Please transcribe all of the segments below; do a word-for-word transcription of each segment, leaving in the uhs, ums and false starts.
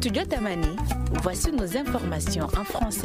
Studio Tamani, voici nos informations en français.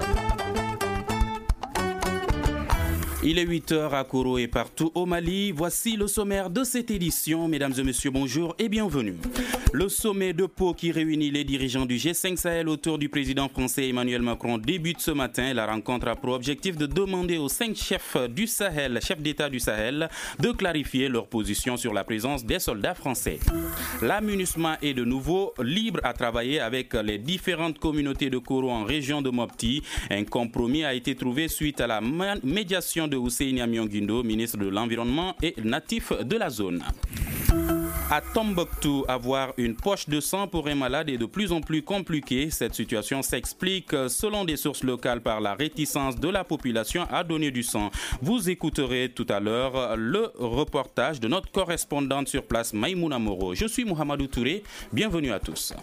Il est huit heures à Koro et partout au Mali. Voici le sommaire de cette édition. Mesdames et messieurs, bonjour et bienvenue. Le sommet de Pau qui réunit les dirigeants du G cinq Sahel autour du président français Emmanuel Macron débute ce matin. La rencontre a pour objectif de demander aux cinq chefs du Sahel, chefs d'État du Sahel, de clarifier leur position sur la présence des soldats français. La MINUSMA est de nouveau libre à travailler avec les différentes communautés de Koro en région de Mopti. Un compromis a été trouvé suite à la médiation de Hussein Amion-Guindo, ministre de l'Environnement et natif de la zone. À Tombouctou, avoir une poche de sang pour un malade est de plus en plus compliqué. Cette situation s'explique, selon des sources locales, par la réticence de la population à donner du sang. Vous écouterez tout à l'heure le reportage de notre correspondante sur place, Maïmouna Moro. Je suis Mohamedou Touré. Bienvenue à tous.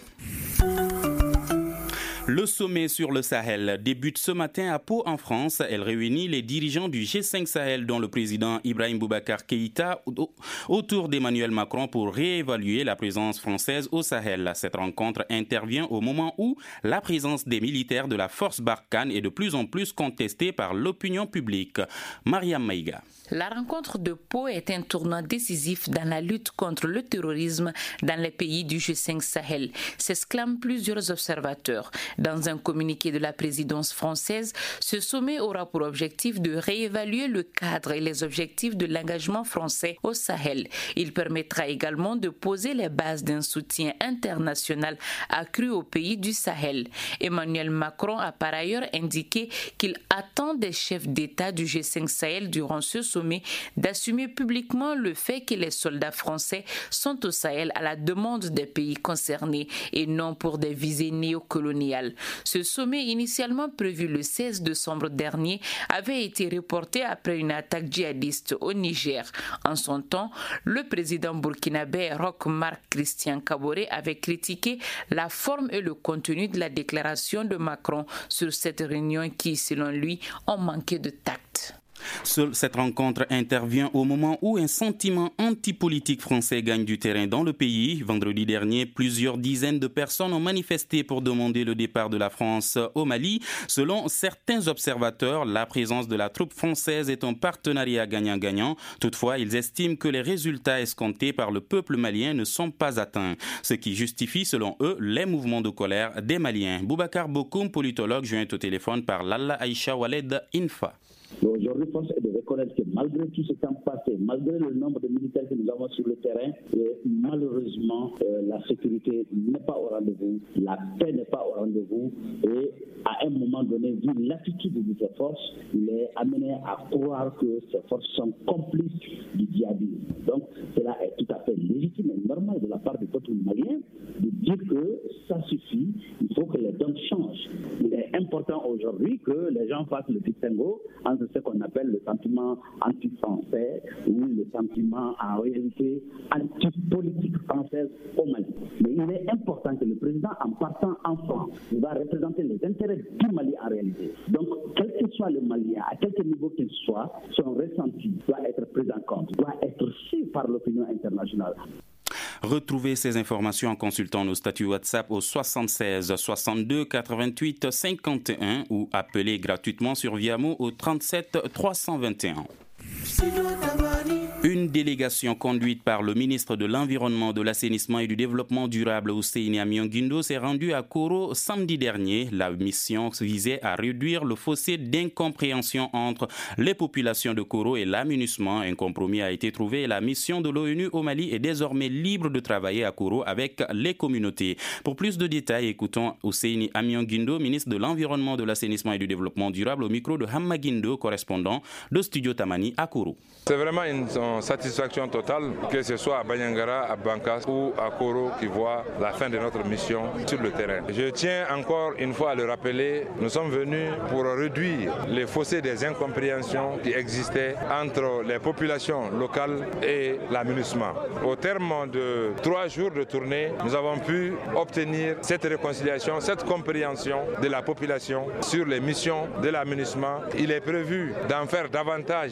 Le sommet sur le Sahel débute ce matin à Pau en France. Elle réunit les dirigeants du G cinq Sahel, dont le président Ibrahim Boubacar Keïta, autour d'Emmanuel Macron pour réévaluer la présence française au Sahel. Cette rencontre intervient au moment où la présence des militaires de la force Barkhane est de plus en plus contestée par l'opinion publique. Mariam Maïga. La rencontre de Pau est un tournant décisif dans la lutte contre le terrorisme dans les pays du G cinq Sahel, s'exclament plusieurs observateurs. Dans un communiqué de la présidence française, ce sommet aura pour objectif de réévaluer le cadre et les objectifs de l'engagement français au Sahel. Il permettra également de poser les bases d'un soutien international accru aux pays du Sahel. Emmanuel Macron a par ailleurs indiqué qu'il attend des chefs d'État du G cinq Sahel durant ce sommet d'assumer publiquement le fait que les soldats français sont au Sahel à la demande des pays concernés et non pour des visées néocoloniales. Ce sommet, initialement prévu le seize décembre dernier, avait été reporté après une attaque djihadiste au Niger. En son temps, le président burkinabé Roch Marc Christian Kaboré avait critiqué la forme et le contenu de la déclaration de Macron sur cette réunion qui, selon lui, ont manqué de tact. Cette rencontre intervient au moment où un sentiment antipolitique français gagne du terrain dans le pays. Vendredi dernier, plusieurs dizaines de personnes ont manifesté pour demander le départ de la France au Mali. Selon certains observateurs, la présence de la troupe française est un partenariat gagnant-gagnant. Toutefois, ils estiment que les résultats escomptés par le peuple malien ne sont pas atteints, ce qui justifie, selon eux, les mouvements de colère des Maliens. Boubacar Bokoum, politologue, joint au téléphone par Lalla Aïcha Waled Infa. Aujourd'hui, force est de reconnaître que malgré tout ce temps passé, malgré le nombre de militaires que nous avons sur le terrain, malheureusement, euh, la sécurité n'est pas au rendez-vous, la paix n'est pas au rendez-vous et à un moment donné, vu l'attitude de ces forces, il est amené à croire que ces forces sont complices du djihadisme. Donc, cela est tout à fait légitime et normal de la part du peuple malien de dire que ça suffit, il faut que les donnes changent. Il est important aujourd'hui que les gens fassent le distinguo entre ce qu'on appelle le sentiment anti-français ou le sentiment en réalité anti-politique française au Mali. Mais il est important que le président, en partant en France, il va représenter les intérêts du Mali en réalité. Donc, quel que soit le Malien, à quelque niveau qu'il soit, son ressenti doit être pris en compte, doit être su par l'opinion internationale. Retrouvez ces informations en consultant nos statuts WhatsApp au soixante-seize soixante-deux quatre-vingt-huit cinquante et un ou appelez gratuitement sur Viamo au trente-sept trois cent vingt et un. Une délégation conduite par le ministre de l'Environnement, de l'Assainissement et du Développement durable, Hussein Amion-Guindo, s'est rendue à Koro samedi dernier. La mission visait à réduire le fossé d'incompréhension entre les populations de Koro et la MINUSMA. Un compromis a été trouvé et la mission de l'ONU au Mali est désormais libre de travailler à Koro avec les communautés. Pour plus de détails, écoutons Hussein Amion-Guindo, ministre de l'Environnement, de l'Assainissement et du Développement durable, au micro de Hamma Guindo, correspondant de Studio Tamani à Koro. C'est vraiment une satisfaction totale, que ce soit à Banyangara, à Bankas ou à Koro, qui voit la fin de notre mission sur le terrain. Je tiens encore une fois à le rappeler, nous sommes venus pour réduire les fossés des incompréhensions qui existaient entre les populations locales et la MINUSMA. Au terme de trois jours de tournée, nous avons pu obtenir cette réconciliation, cette compréhension de la population sur les missions de la MINUSMA. Il est prévu d'en faire davantage dans les semaines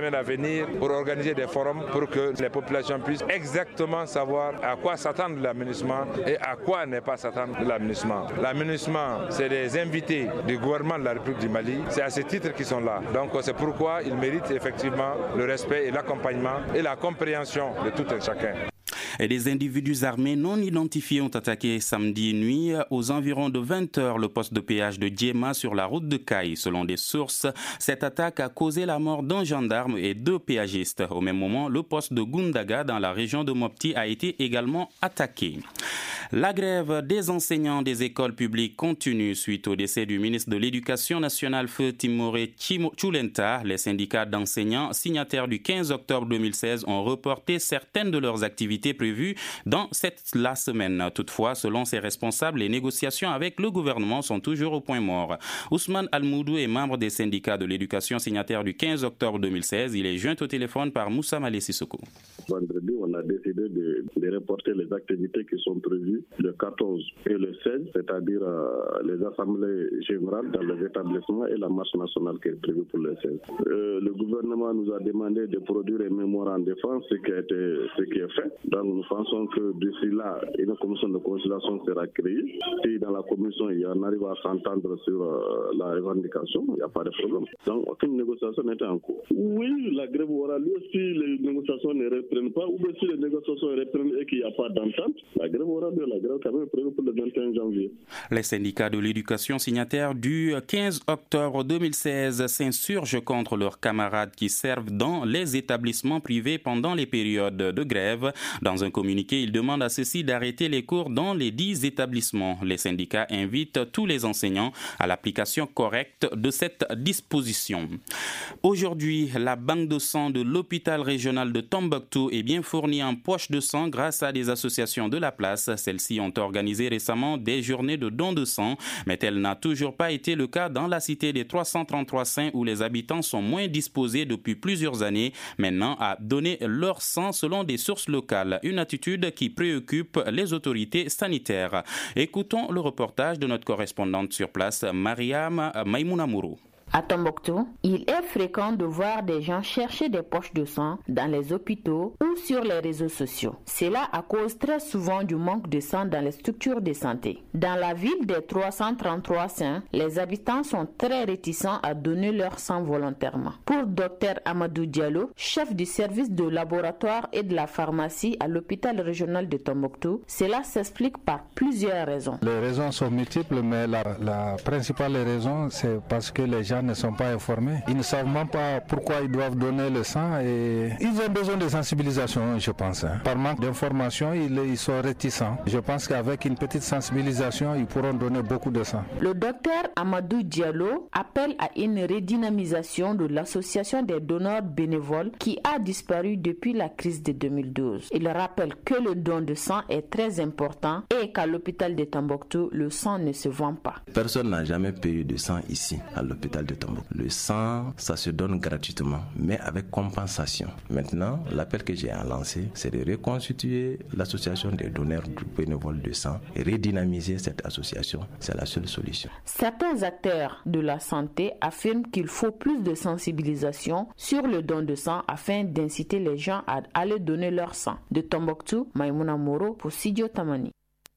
semaines à venir pour organiser des forums pour que les populations puissent exactement savoir à quoi s'attendre de l'aménagement et à quoi ne pas s'attendre de l'aménagement. L'aménagement, c'est des invités du gouvernement de la République du Mali. C'est à ce titre qu'ils sont là. Donc c'est pourquoi ils méritent effectivement le respect et l'accompagnement et la compréhension de tout un chacun. Et des individus armés non identifiés ont attaqué samedi nuit aux environs de vingt heures le poste de péage de Djema sur la route de Caille. Selon des sources, cette attaque a causé la mort d'un gendarme et deux péagistes. Au même moment, le poste de Gundaga dans la région de Mopti a été également attaqué. La grève des enseignants des écoles publiques continue suite au décès du ministre de l'Éducation nationale Feu Timoré Chulenta. Les syndicats d'enseignants signataires du quinze octobre deux mille seize ont reporté certaines de leurs activités prévues dans cette la semaine. Toutefois, selon ces responsables, les négociations avec le gouvernement sont toujours au point mort. Ousmane Almoudou est membre des syndicats de l'éducation signataire du quinze octobre deux mille seize. Il est joint au téléphone par Moussa Malé Sissoko. Vendredi, on a décidé de, de reporter les activités qui sont prévues le quatorze et le seize, c'est-à-dire euh, les assemblées générales dans les établissements et la marche nationale qui est prévue pour le seize. Euh, le gouvernement nous a demandé de produire un mémoire en défense, ce qui, a été, ce qui est fait. Donc nous pensons que d'ici là, une commission de conciliation sera créée. Si dans la commission, il y en arrive à s'entendre sur euh, la revendication, il n'y a pas de problème. Donc aucune négociation n'était en cours. Oui, la grève aura lieu si les négociations ne reprennent pas, ou bien si les négociations reprennent et qu'il n'y a pas d'entente, la grève aura lieu. La grève quand même prévue pour le vingt et un janvier. Les syndicats de l'éducation signataires du quinze octobre deux mille seize s'insurgent contre leurs camarades qui servent dans les établissements privés pendant les périodes de grève. Dans un communiqué, ils demandent à ceux-ci d'arrêter les cours dans les dix établissements. Les syndicats invitent tous les enseignants à l'application correcte de cette disposition. Aujourd'hui, la banque de sang de l'hôpital régional de Tombouctou est bien fournie en poche de sang grâce à des associations de la place. Celles-ci ont organisé récemment des journées de dons de sang, mais tel n'a toujours pas été le cas dans la cité des trois cent trente-trois saints où les habitants sont moins disposés depuis plusieurs années maintenant à donner leur sang selon des sources locales. Une attitude qui préoccupe les autorités sanitaires. Écoutons le reportage de notre correspondante sur place, Mariam Maïmounamourou. À Tombouctou, il est fréquent de voir des gens chercher des poches de sang dans les hôpitaux ou sur les réseaux sociaux. Cela à cause très souvent du manque de sang dans les structures de santé. Dans la ville des trois cent trente-trois saints, les habitants sont très réticents à donner leur sang volontairement. Pour Dr Amadou Diallo, chef du service de laboratoire et de la pharmacie à l'hôpital régional de Tombouctou, cela s'explique par plusieurs raisons. Les raisons sont multiples, mais la, la principale raison, c'est parce que les gens ne sont pas informés. Ils ne savent même pas pourquoi ils doivent donner le sang et ils ont besoin de sensibilisation, je pense. Hein. Par manque d'information, ils, ils sont réticents. Je pense qu'avec une petite sensibilisation, ils pourront donner beaucoup de sang. Le docteur Amadou Diallo appelle à une redynamisation de l'association des donneurs bénévoles qui a disparu depuis la crise de deux mille douze. Il rappelle que le don de sang est très important et qu'à l'hôpital de Tombouctou, le sang ne se vend pas. Personne n'a jamais payé de sang ici, à l'hôpital de Tombouctou. Le sang, ça se donne gratuitement, mais avec compensation. Maintenant, l'appel que j'ai à lancer, c'est de reconstituer l'association des donneurs bénévoles de sang et redynamiser cette association. C'est la seule solution. Certains acteurs de la santé affirment qu'il faut plus de sensibilisation sur le don de sang afin d'inciter les gens à aller donner leur sang. De Tombouctou, Maïmouna Moro pour Studio Tamani.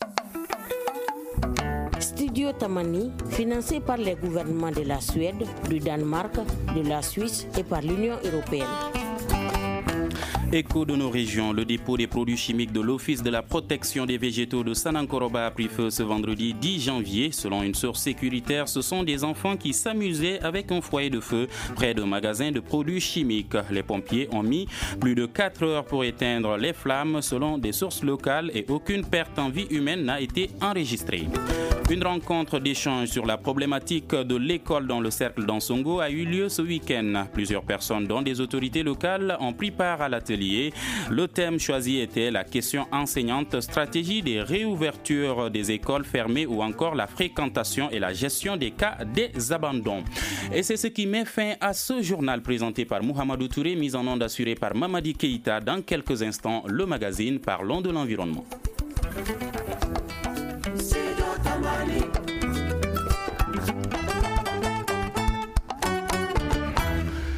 Studio Tamani, financé par les gouvernements de la Suède, du Danemark, de la Suisse et par l'Union européenne. Écho de nos régions, le dépôt des produits chimiques de l'Office de la protection des végétaux de Sanankoroba a pris feu ce vendredi dix janvier. Selon une source sécuritaire, ce sont des enfants qui s'amusaient avec un foyer de feu près d'un magasin de produits chimiques. Les pompiers ont mis plus de quatre heures pour éteindre les flammes selon des sources locales et aucune perte en vie humaine n'a été enregistrée. Une rencontre d'échange sur la problématique de l'école dans le cercle d'Ansongo a eu lieu ce week-end. Plusieurs personnes, dont des autorités locales, ont pris part à l'atelier. Le thème choisi était la question enseignante, stratégie des réouvertures des écoles fermées ou encore la fréquentation et la gestion des cas des abandons. Et c'est ce qui met fin à ce journal présenté par Mohamedou Touré, mis en onde assuré par Mamadi Keïta. Dans quelques instants, le magazine Parlons de l'environnement. Tamani.